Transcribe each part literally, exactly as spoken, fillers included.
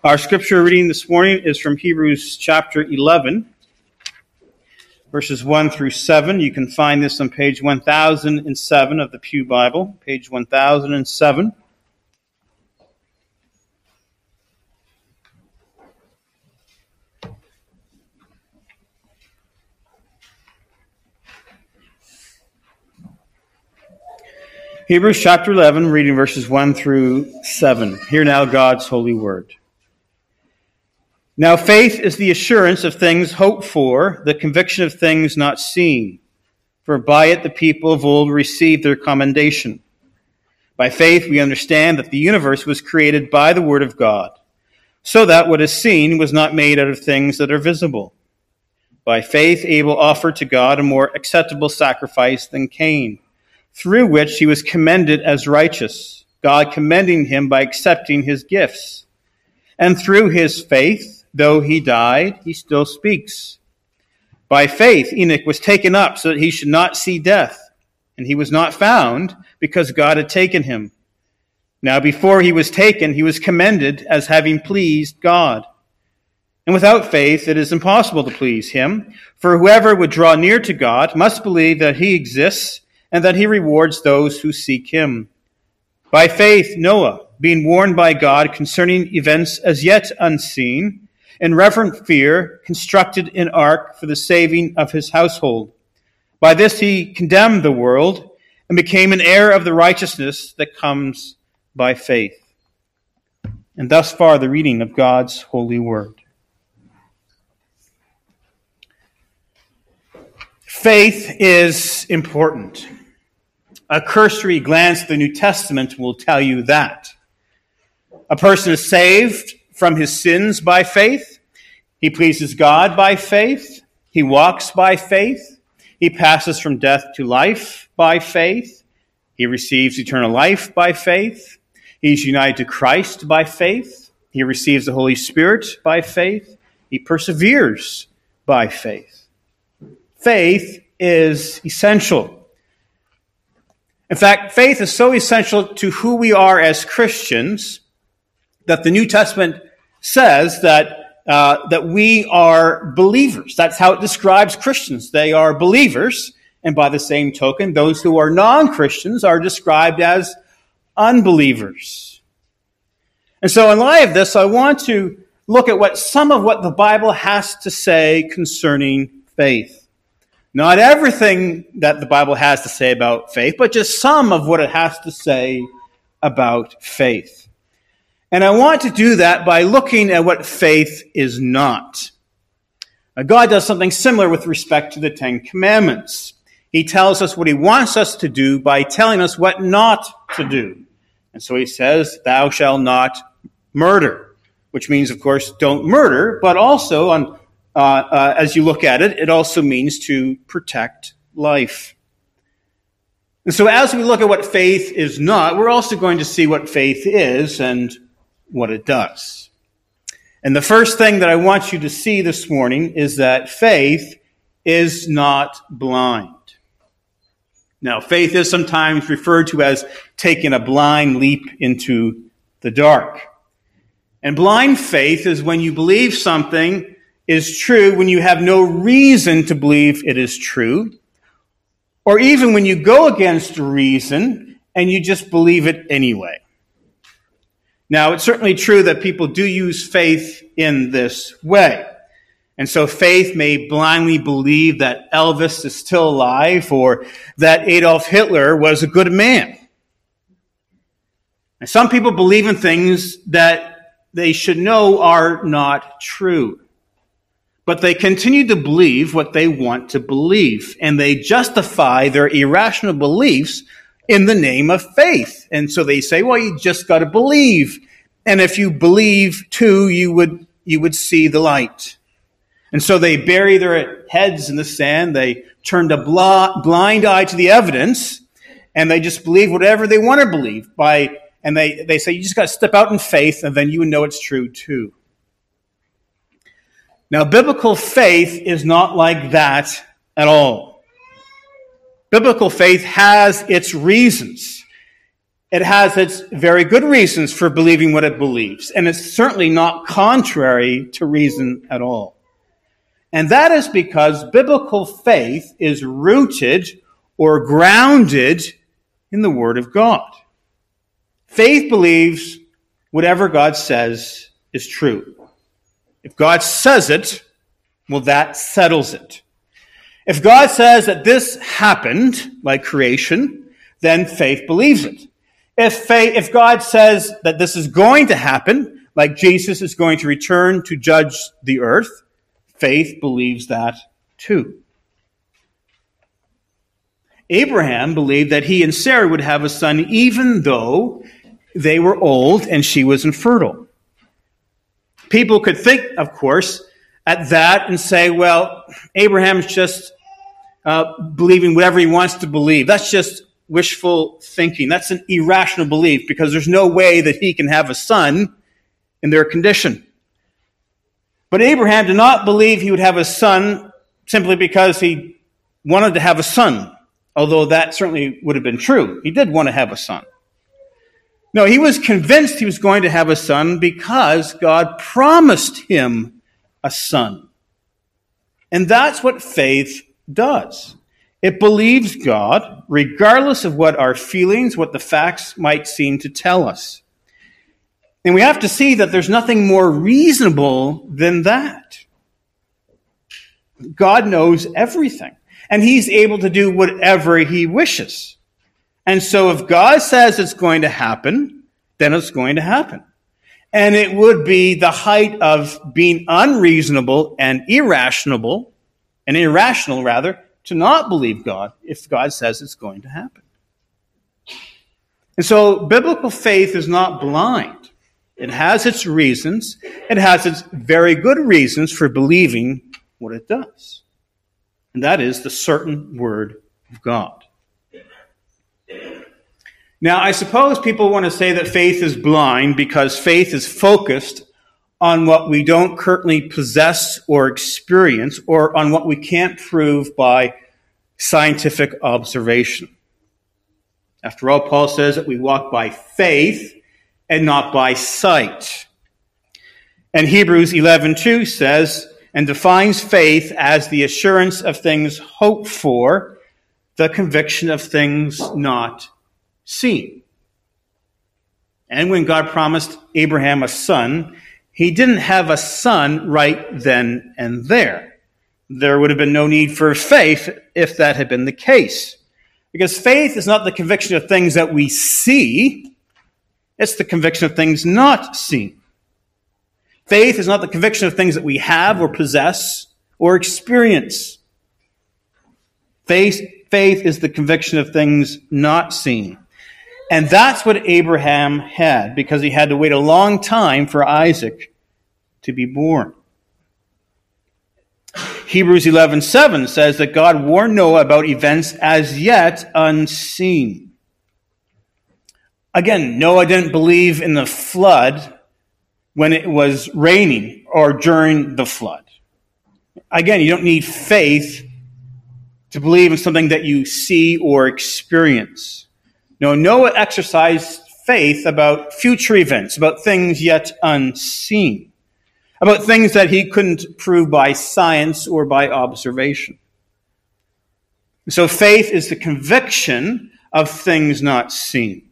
Our scripture reading this morning is from Hebrews chapter eleven, verses one through seven. You can find this on page one thousand seven of the Pew Bible, page one thousand seven. Hebrews chapter eleven, reading verses one through seven. Hear now God's holy word. Now faith is the assurance of things hoped for, the conviction of things not seen. For by it the people of old received their commendation. By faith we understand that the universe was created by the word of God, so that what is seen was not made out of things that are visible. By faith Abel offered to God a more acceptable sacrifice than Cain, through which he was commended as righteous, God commending him by accepting his gifts. And through his faith, though he died, he still speaks. By faith, Enoch was taken up so that he should not see death, and he was not found because God had taken him. Now before he was taken, he was commended as having pleased God. And without faith, it is impossible to please him, for whoever would draw near to God must believe that he exists and that he rewards those who seek him. By faith, Noah, being warned by God concerning events as yet unseen, in reverent fear, constructed an ark for the saving of his household. By this he condemned the world and became an heir of the righteousness that comes by faith. And thus far the reading of God's holy word. Faith is important. A cursory glance at the New Testament will tell you that. A person is saved from his sins by faith. He pleases God by faith. He walks by faith. He passes from death to life by faith. He receives eternal life by faith. He's united to Christ by faith. He receives the Holy Spirit by faith. He perseveres by faith. Faith is essential. In fact, faith is so essential to who we are as Christians that the New Testament says that uh, that we are believers. That's how it describes Christians. They are believers, and by the same token, those who are non-Christians are described as unbelievers. And so in light of this, I want to look at what some of what the Bible has to say concerning faith. Not everything that the Bible has to say about faith, but just some of what it has to say about faith. And I want to do that by looking at what faith is not. Now, God does something similar with respect to the Ten Commandments. He tells us what he wants us to do by telling us what not to do. And so he says, thou shalt not murder, which means, of course, don't murder, but also, on, uh, uh, as you look at it, it also means to protect life. And so as we look at what faith is not, we're also going to see what faith is and what it does. And the first thing that I want you to see this morning is that faith is not blind. Now, faith is sometimes referred to as taking a blind leap into the dark. And blind faith is when you believe something is true when you have no reason to believe it is true, or even when you go against reason and you just believe it anyway. Now, it's certainly true that people do use faith in this way. And so faith may blindly believe that Elvis is still alive or that Adolf Hitler was a good man. And some people believe in things that they should know are not true. But they continue to believe what they want to believe, and they justify their irrational beliefs in the name of faith. And so they say, well, you just got to believe. And if you believe too, you would you would see the light. And so they bury their heads in the sand. They turn a bl- blind eye to the evidence, and they just believe whatever they want to believe. By and they, they say, you just got to step out in faith, and then you would know it's true too. Now, biblical faith is not like that at all. Biblical faith has its reasons. It has its very good reasons for believing what it believes, and it's certainly not contrary to reason at all. And that is because biblical faith is rooted or grounded in the Word of God. Faith believes whatever God says is true. If God says it, well, that settles it. If God says that this happened, like creation, then faith believes it. If faith, if God says that this is going to happen, like Jesus is going to return to judge the earth, faith believes that too. Abraham believed that he and Sarah would have a son even though they were old and she was infertile. People could think, of course, at that and say, well, Abraham's just uh, believing whatever he wants to believe. That's just wishful thinking. That's an irrational belief because there's no way that he can have a son in their condition. But Abraham did not believe he would have a son simply because he wanted to have a son, although that certainly would have been true. He did want to have a son. No, he was convinced he was going to have a son because God promised him a son. And that's what faith does. It believes God, regardless of what our feelings, what the facts might seem to tell us. And we have to see that there's nothing more reasonable than that. God knows everything, and he's able to do whatever he wishes. And so if God says it's going to happen, then it's going to happen. And it would be the height of being unreasonable and irrational, and irrational rather, to not believe God if God says it's going to happen. And so biblical faith is not blind. It has its reasons. It has its very good reasons for believing what it does. And that is the certain word of God. Now, I suppose people want to say that faith is blind because faith is focused on what we don't currently possess or experience, or on what we can't prove by scientific observation. After all, Paul says that we walk by faith and not by sight. And Hebrews eleven two says, and defines faith as the assurance of things hoped for, the conviction of things not seen. And when God promised Abraham a son, he didn't have a son right then and there. There would have been no need for faith if that had been the case. Because faith is not the conviction of things that we see, it's the conviction of things not seen. Faith is not the conviction of things that we have or possess or experience. Faith, faith is the conviction of things not seen. And that's what Abraham had, because he had to wait a long time for Isaac to be born. Hebrews eleven seven says that God warned Noah about events as yet unseen. Again, Noah didn't believe in the flood when it was raining or during the flood. Again, you don't need faith to believe in something that you see or experience. No, Noah exercised faith about future events, about things yet unseen, about things that he couldn't prove by science or by observation. So faith is the conviction of things not seen.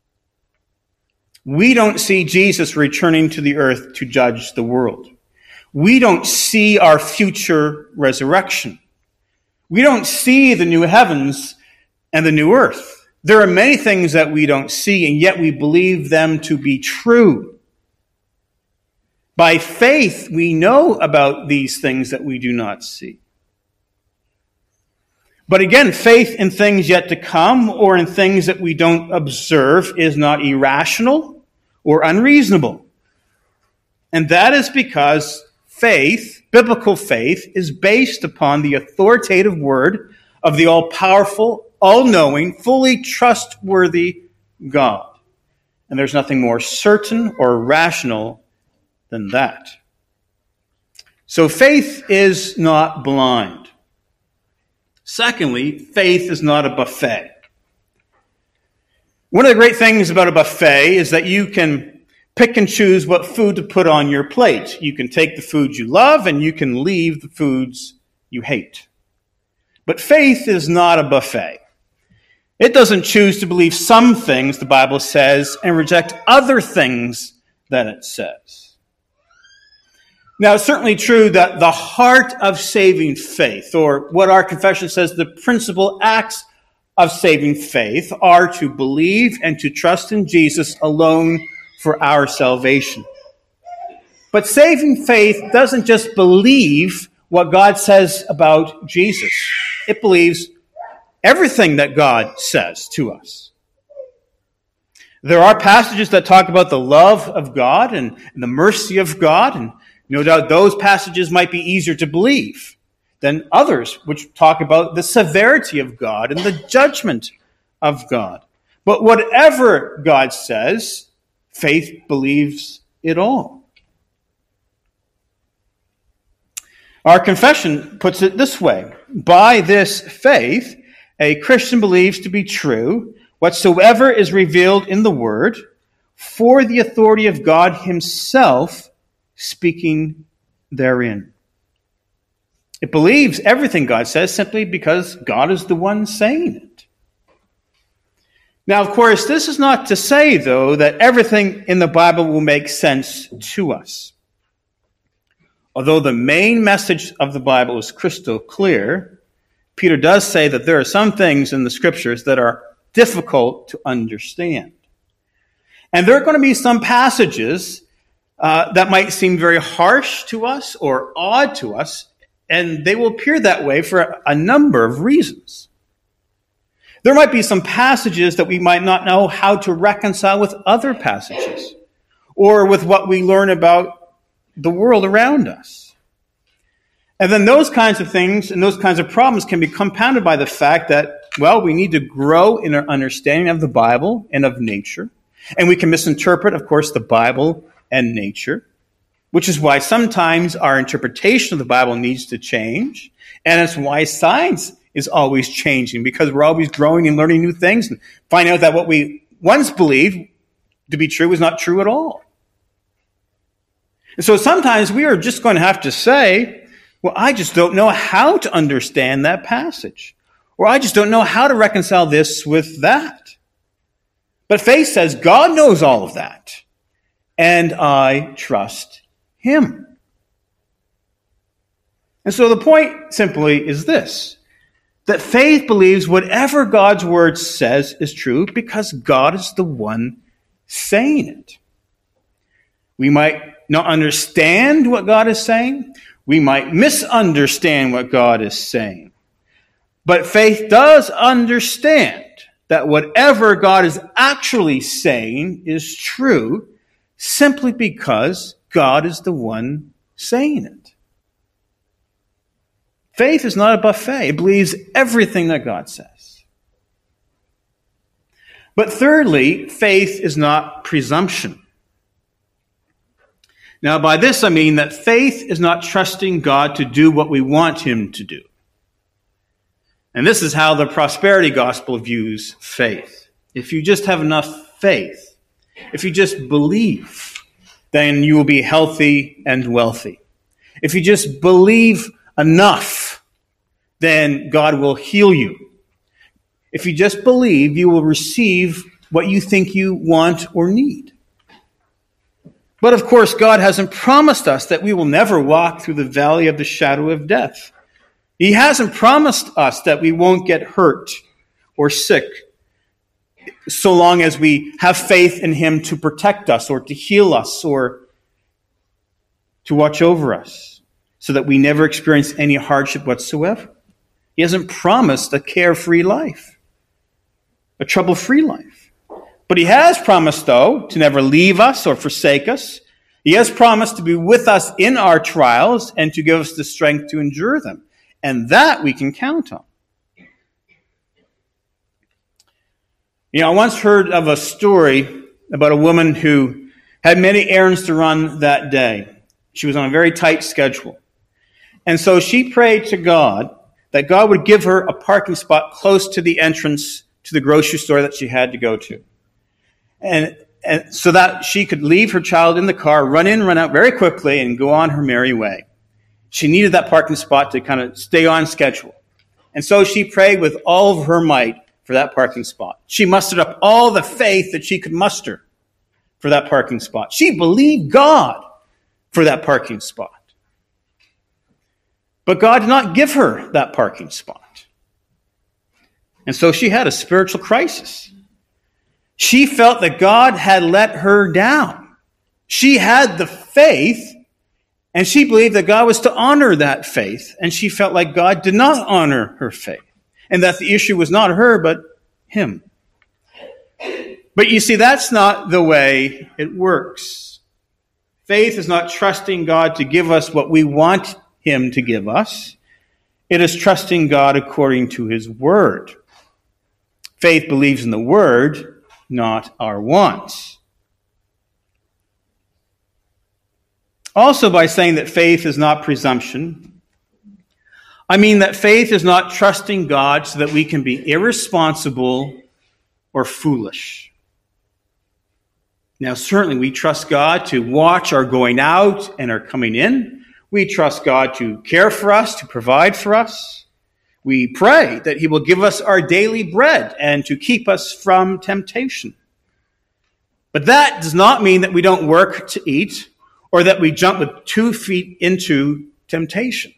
We don't see Jesus returning to the earth to judge the world. We don't see our future resurrection. We don't see the new heavens and the new earth. There are many things that we don't see, and yet we believe them to be true. By faith, we know about these things that we do not see. But again, faith in things yet to come or in things that we don't observe is not irrational or unreasonable. And that is because faith, biblical faith, is based upon the authoritative word of the all-powerful, all-knowing, fully trustworthy God. And there's nothing more certain or rational than that. So faith is not blind. Secondly, faith is not a buffet. One of the great things about a buffet is that you can pick and choose what food to put on your plate. You can take the foods you love and you can leave the foods you hate. But faith is not a buffet. It doesn't choose to believe some things the Bible says and reject other things that it says. Now, it's certainly true that the heart of saving faith, or what our confession says, the principal acts of saving faith, are to believe and to trust in Jesus alone for our salvation. But saving faith doesn't just believe what God says about Jesus. It believes everything that God says to us. There are passages that talk about the love of God and the mercy of God, and no doubt those passages might be easier to believe than others, which talk about the severity of God and the judgment of God. But whatever God says, faith believes it all. Our confession puts it this way: by this faith, a Christian believes to be true whatsoever is revealed in the Word, for the authority of God himself speaking therein. It believes everything God says simply because God is the one saying it. Now, of course, this is not to say, though, that everything in the Bible will make sense to us. Although the main message of the Bible is crystal clear, Peter does say that there are some things in the Scriptures that are difficult to understand. And there are going to be some passages uh, that might seem very harsh to us or odd to us, and they will appear that way for a, a number of reasons. There might be some passages that we might not know how to reconcile with other passages, or with what we learn about the world around us. And then those kinds of things and those kinds of problems can be compounded by the fact that, well, we need to grow in our understanding of the Bible and of nature. And we can misinterpret, of course, the Bible and nature, which is why sometimes our interpretation of the Bible needs to change. And it's why science is always changing, because we're always growing and learning new things and finding out that what we once believed to be true was not true at all. And so sometimes we are just going to have to say, well, I just don't know how to understand that passage. Or I just don't know how to reconcile this with that. But faith says God knows all of that, and I trust him. And so the point simply is this: that faith believes whatever God's word says is true because God is the one saying it. We might not understand what God is saying. We might misunderstand what God is saying. But faith does understand that whatever God is actually saying is true simply because God is the one saying it. Faith is not a buffet. It believes everything that God says. But thirdly, faith is not presumption. Now, by this I mean that faith is not trusting God to do what we want him to do. And this is how the prosperity gospel views faith. If you just have enough faith, if you just believe, then you will be healthy and wealthy. If you just believe enough, then God will heal you. If you just believe, you will receive what you think you want or need. But of course, God hasn't promised us that we will never walk through the valley of the shadow of death. He hasn't promised us that we won't get hurt or sick so long as we have faith in him to protect us or to heal us or to watch over us so that we never experience any hardship whatsoever. He hasn't promised a carefree life, a trouble-free life. But he has promised, though, to never leave us or forsake us. He has promised to be with us in our trials and to give us the strength to endure them. And that we can count on. You know, I once heard of a story about a woman who had many errands to run that day. She was on a very tight schedule. And so she prayed to God that God would give her a parking spot close to the entrance to the grocery store that she had to go to. and, and so that she could leave her child in the car, run in, run out very quickly, and go on her merry way. She needed that parking spot to kind of stay on schedule. And so she prayed with all of her might for that parking spot. She mustered up all the faith that she could muster for that parking spot. She believed God for that parking spot. But God did not give her that parking spot. And so she had a spiritual crisis. She felt that God had let her down. She had the faith, and she believed that God was to honor that faith, and she felt like God did not honor her faith, and that the issue was not her, but him. But you see, that's not the way it works. Faith is not trusting God to give us what we want him to give us. It is trusting God according to his word. Faith believes in the word, not our wants. Also, by saying that faith is not presumption, I mean that faith is not trusting God so that we can be irresponsible or foolish. Now, certainly we trust God to watch our going out and our coming in. We trust God to care for us, to provide for us. We pray that he will give us our daily bread and to keep us from temptation. But that does not mean that we don't work to eat, or that we jump with two feet into temptation.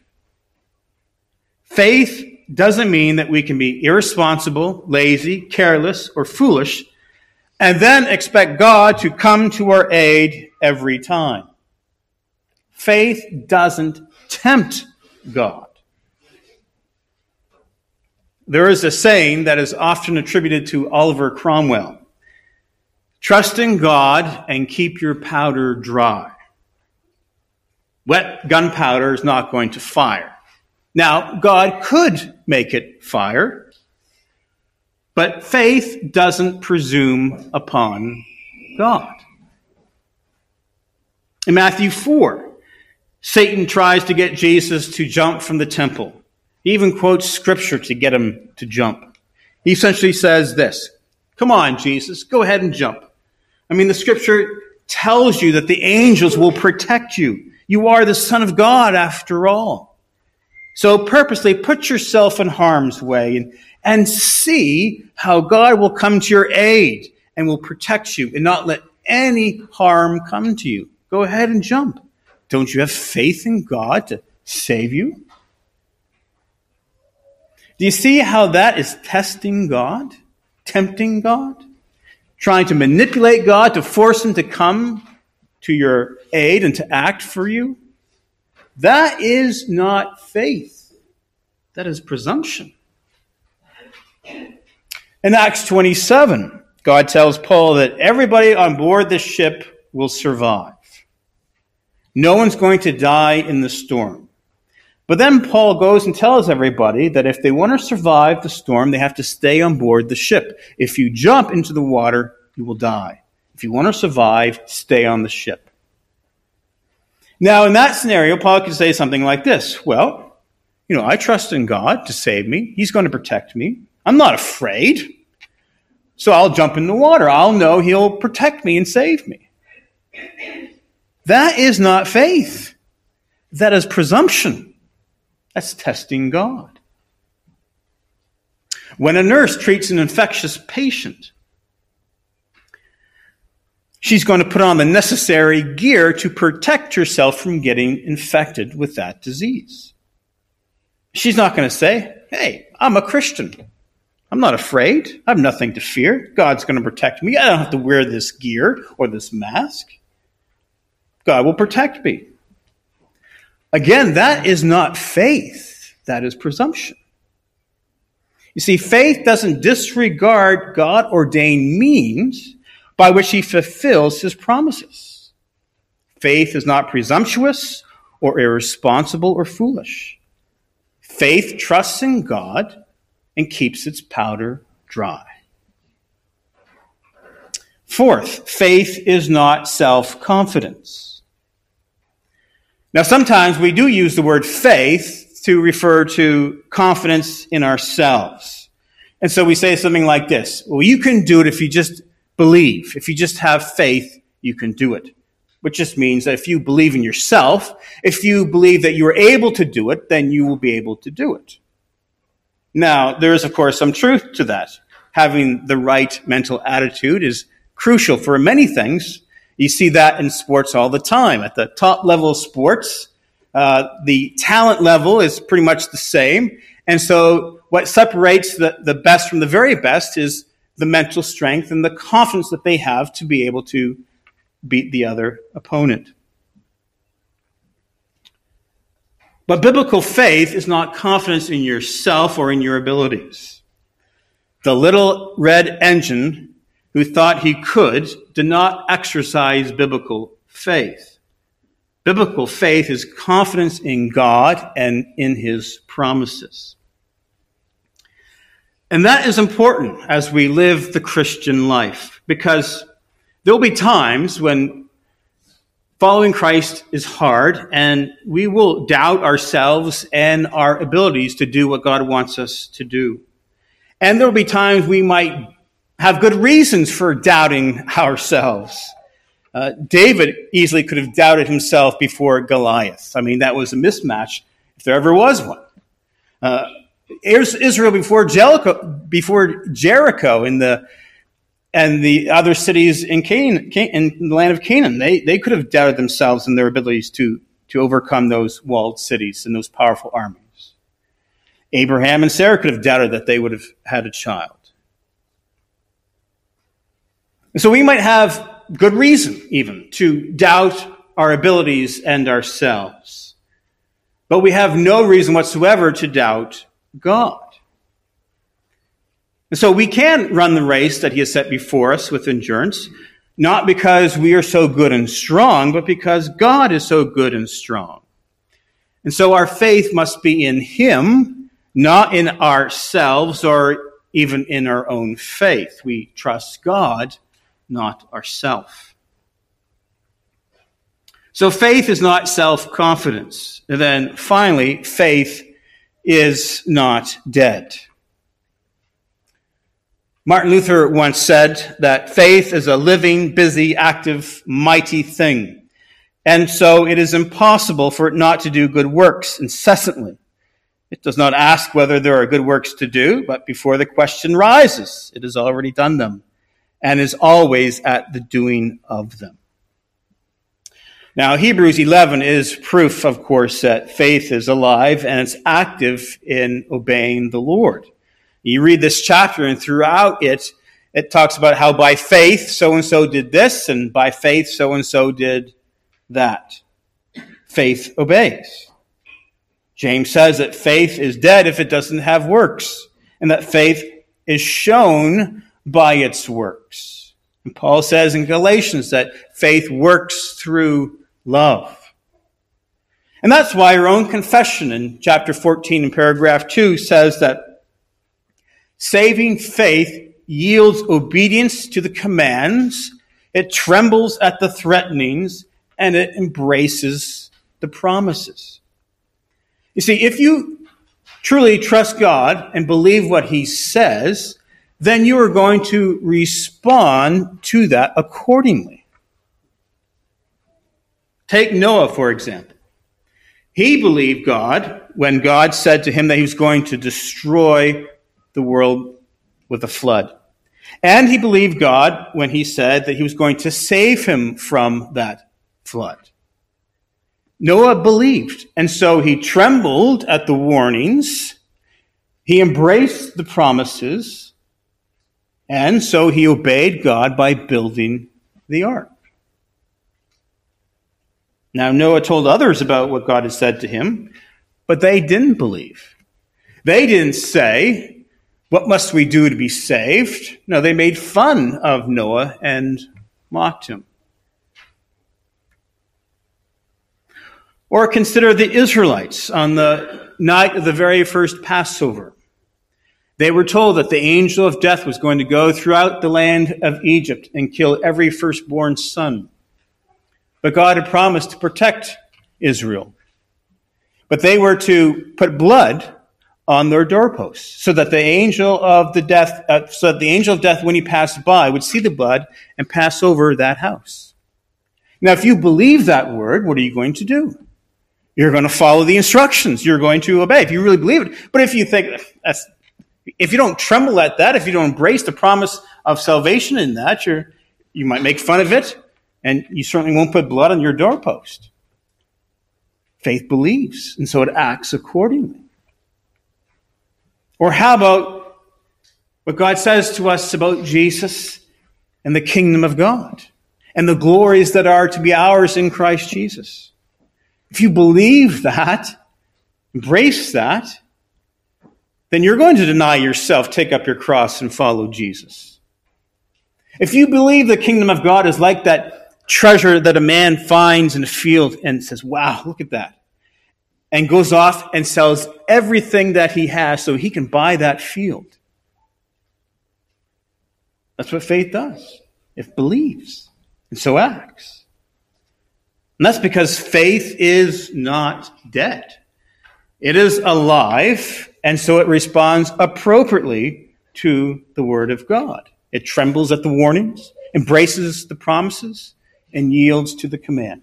Faith doesn't mean that we can be irresponsible, lazy, careless, or foolish, and then expect God to come to our aid every time. Faith doesn't tempt God. There is a saying that is often attributed to Oliver Cromwell: trust in God and keep your powder dry. Wet gunpowder is not going to fire. Now, God could make it fire, but faith doesn't presume upon God. In Matthew four, Satan tries to get Jesus to jump from the temple. He even quotes scripture to get him to jump. He essentially says this: come on, Jesus, go ahead and jump. I mean, the scripture tells you that the angels will protect you. You are the Son of God after all. So purposely put yourself in harm's way and, and see how God will come to your aid and will protect you and not let any harm come to you. Go ahead and jump. Don't you have faith in God to save you? Do you see how that is testing God? Tempting God? Trying to manipulate God to force him to come to your aid and to act for you? That is not faith. That is presumption. In Acts twenty-seven, God tells Paul that everybody on board the ship will survive. No one's going to die in the storm. But then Paul goes and tells everybody that if they want to survive the storm, they have to stay on board the ship. If you jump into the water, you will die. If you want to survive, stay on the ship. Now, in that scenario, Paul could say something like this: well, you know, I trust in God to save me. He's going to protect me. I'm not afraid. So I'll jump in the water. I'll know he'll protect me and save me. That is not faith. That is presumption. That's testing God. When a nurse treats an infectious patient, she's going to put on the necessary gear to protect herself from getting infected with that disease. She's not going to say, hey, I'm a Christian. I'm not afraid. I have nothing to fear. God's going to protect me. I don't have to wear this gear or this mask. God will protect me. Again, that is not faith. That is presumption. You see, faith doesn't disregard God-ordained means by which he fulfills his promises. Faith is not presumptuous or irresponsible or foolish. Faith trusts in God and keeps its powder dry. Fourth, faith is not self-confidence. Now, sometimes we do use the word faith to refer to confidence in ourselves. And so we say something like this: well, you can do it if you just believe. If you just have faith, you can do it. Which just means that if you believe in yourself, if you believe that you are able to do it, then you will be able to do it. Now, there is, of course, some truth to that. Having the right mental attitude is crucial for many things. You see that in sports all the time. At the top level of sports, uh, the talent level is pretty much the same. And so what separates the, the best from the very best is the mental strength and the confidence that they have to be able to beat the other opponent. But biblical faith is not confidence in yourself or in your abilities. The little red engine who thought he could did not exercise biblical faith. Biblical faith is confidence in God and in his promises. And that is important as we live the Christian life, because there will be times when following Christ is hard and we will doubt ourselves and our abilities to do what God wants us to do. And there will be times we might have good reasons for doubting ourselves. Uh, David easily could have doubted himself before Goliath. I mean, that was a mismatch if there ever was one. Uh, Israel before Jericho, before Jericho in the and the other cities in Canaan, in the land of Canaan, they, they could have doubted themselves and their abilities to, to overcome those walled cities and those powerful armies. Abraham and Sarah could have doubted that they would have had a child. And so we might have good reason even to doubt our abilities and ourselves. But we have no reason whatsoever to doubt God. And so we can run the race that he has set before us with endurance, not because we are so good and strong, but because God is so good and strong. And so our faith must be in him, not in ourselves or even in our own faith. We trust God, not ourselves. So faith is not self-confidence. And then finally, faith is not dead. Martin Luther once said that faith is a living, busy, active, mighty thing. And so it is impossible for it not to do good works incessantly. It does not ask whether there are good works to do, but before the question rises, it has already done them and is always at the doing of them. Now, Hebrews eleven is proof, of course, that faith is alive and it's active in obeying the Lord. You read this chapter, and throughout it, it talks about how by faith so-and-so did this, and by faith so-and-so did that. Faith obeys. James says that faith is dead if it doesn't have works, and that faith is shown by its works. And Paul says in Galatians that faith works through love. And that's why our own confession in chapter fourteen in paragraph two says that saving faith yields obedience to the commands, it trembles at the threatenings, and it embraces the promises. You see, if you truly trust God and believe what he says, then you are going to respond to that accordingly. Take Noah, for example. He believed God when God said to him that he was going to destroy the world with a flood. And he believed God when he said that he was going to save him from that flood. Noah believed, and so he trembled at the warnings, he embraced the promises, and so he obeyed God by building the ark. Now, Noah told others about what God had said to him, but they didn't believe. They didn't say, "What must we do to be saved?" No, they made fun of Noah and mocked him. Or consider the Israelites on the night of the very first Passover. They were told that the angel of death was going to go throughout the land of Egypt and kill every firstborn son. But God had promised to protect Israel. But they were to put blood on their doorposts, so that the angel of the death, uh, so that the angel of death, when he passed by, would see the blood and pass over that house. Now, if you believe that word, what are you going to do? You're going to follow the instructions. You're going to obey if you really believe it. But if you think that's, if you don't tremble at that, if you don't embrace the promise of salvation in that, you're, you might make fun of it, and you certainly won't put blood on your doorpost. Faith believes, and so it acts accordingly. Or how about what God says to us about Jesus and the kingdom of God and the glories that are to be ours in Christ Jesus? If you believe that, embrace that, then you're going to deny yourself, take up your cross, and follow Jesus. If you believe the kingdom of God is like that treasure that a man finds in a field and says, wow, look at that, and goes off and sells everything that he has so he can buy that field. That's what faith does. It believes, and so acts. And that's because faith is not dead. It is alive, and so it responds appropriately to the Word of God. It trembles at the warnings, embraces the promises, and yields to the command.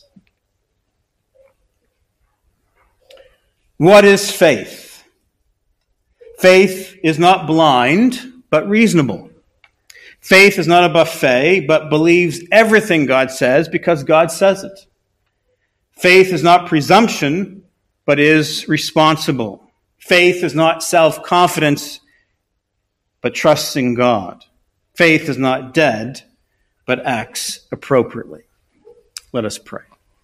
What is faith? Faith is not blind, but reasonable. Faith is not a buffet, but believes everything God says because God says it. Faith is not presumption, but is responsible. Faith is not self-confidence, but trusts in God. Faith is not dead, but acts appropriately. Let us pray.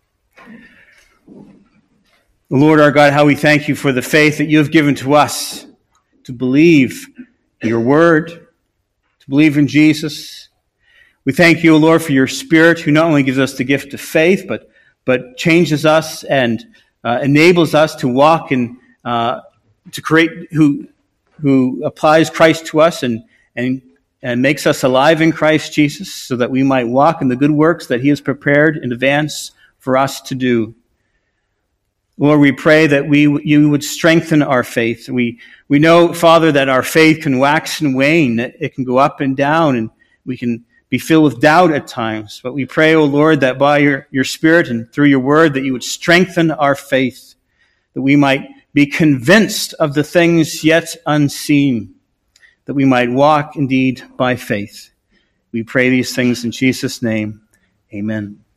Lord our God, how we thank you for the faith that you have given to us to believe your word, to believe in Jesus. We thank you, O Lord, for your Spirit, who not only gives us the gift of faith, but but changes us and uh, enables us to walk in, uh, to create, who who applies Christ to us and and and makes us alive in Christ Jesus, so that we might walk in the good works that he has prepared in advance for us to do. Lord, we pray that we you would strengthen our faith. We we know, Father, that our faith can wax and wane. It can go up and down, and we can be filled with doubt at times. But we pray, O Lord, that by your, your Spirit and through your word, that you would strengthen our faith, that we might be convinced of the things yet unseen, that we might walk indeed by faith. We pray these things in Jesus' name. Amen.